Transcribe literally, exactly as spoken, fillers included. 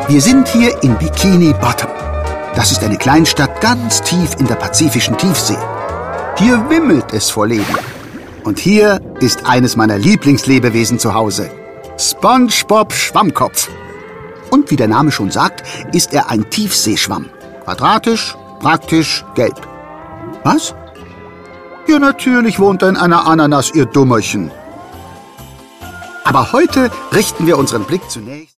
Wir sind hier in Bikini Bottom. Das ist eine Kleinstadt ganz tief in der pazifischen Tiefsee. Hier wimmelt es vor Leben. Und hier ist eines meiner Lieblingslebewesen zu Hause. SpongeBob Schwammkopf. Und wie der Name schon sagt, ist er ein Tiefseeschwamm. Quadratisch, praktisch, gelb. Was? Ja, natürlich wohnt er in einer Ananas, ihr Dummerchen. Aber heute richten wir unseren Blick zunächst...